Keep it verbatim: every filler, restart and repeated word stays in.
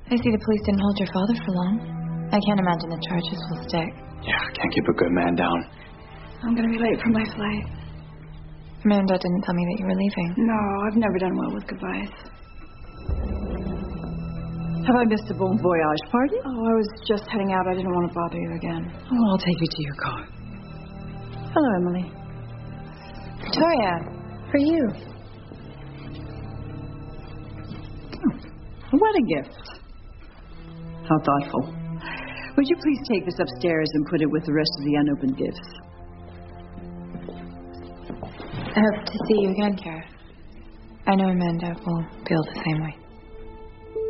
I see the police didn't hold your father for long. I can't imagine the charges will stick. Yeah, can't keep a good man down. I'm going to be late for my flight. Amanda didn't tell me that you were leaving. No, I've never done well with goodbyes. Have I missed the Bon Voyage party? Oh, I was just heading out. I didn't want to bother you again. Oh, I'll take you to your car. Hello, Emily. Victoria, for you. Oh, what a gift. How thoughtful. Would you please take this upstairs and put it with the rest of the unopened gifts? I hope to see you again, Kara. I know Amanda will feel the same way.